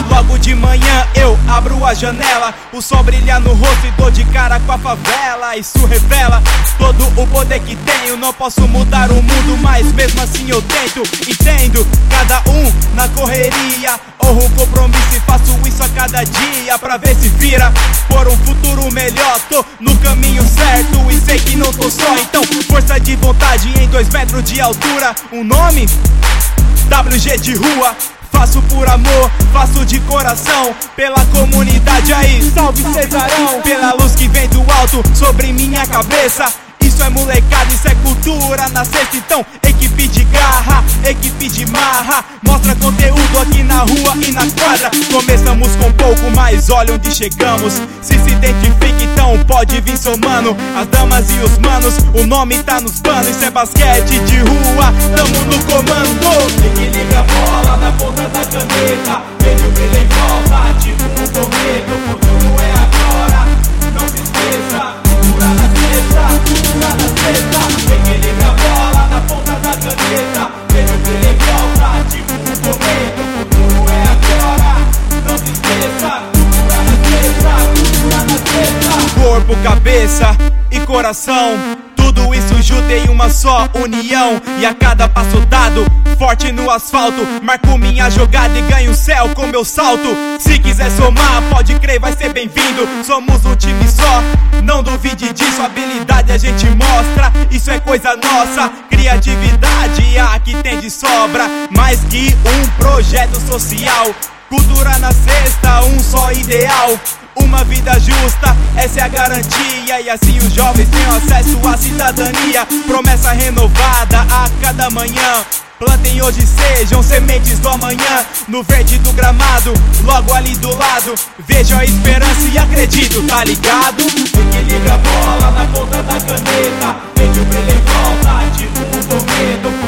Logo de manhã eu abro a janela, o sol brilha no rosto e dou de cara com a favela. Isso revela todo o poder que tenho. Não posso mudar o mundo, mas mesmo assim eu tento. Entendo, cada um na correria, honro o compromisso e faço isso a cada dia, pra ver se vira por um futuro melhor. Tô no caminho certo e sei que não tô só. Então força de vontade em 2 metros de altura. Um nome? WG de rua. Faço por amor, faço de coração, pela comunidade aí, salve Cesarão. Pela luz que vem do alto sobre minha cabeça. Isso é molecada, isso é cultura na sexta. Então, equipe de garra, equipe de marra, mostra conteúdo aqui na rua e na quadra. Começamos com pouco, mas olha onde chegamos. Se identifica, então pode vir somando. As damas e os manos, o nome tá nos planos. Isso é basquete de rua, tamo no comando. Equilibra a bola na ponta da caneta, vejo brilho em volta, ativo no cometa. O futuro é agora, não se esqueça. Cultura na sexta, cultura na sexta. Equilibra a bola na ponta da caneta, vejo brilho em volta, ativo no cometa. O futuro é agora, não se esqueça. Cultura na sexta, cultura na sexta. Corpo, cabeça e coração, tudo isso junto em uma só união. E a cada passo dado, forte no asfalto, marco minha jogada e ganho o céu com meu salto. Se quiser somar, pode crer, vai ser bem-vindo. Somos um time só, não duvide disso. Habilidade a gente mostra, isso é coisa nossa. Criatividade aqui tem de sobra, mais que um projeto social. Cultura na sexta, um só ideal, uma vida justa, essa é a garantia. E assim os jovens têm acesso à cidadania. Promessa renovada a cada manhã. Plantem hoje, sejam sementes do amanhã. No verde do gramado, logo ali do lado, vejo a esperança e acredito, tá ligado? Equilibra a bola na ponta da caneta, vejo o brilho em volta, ativo no cometa.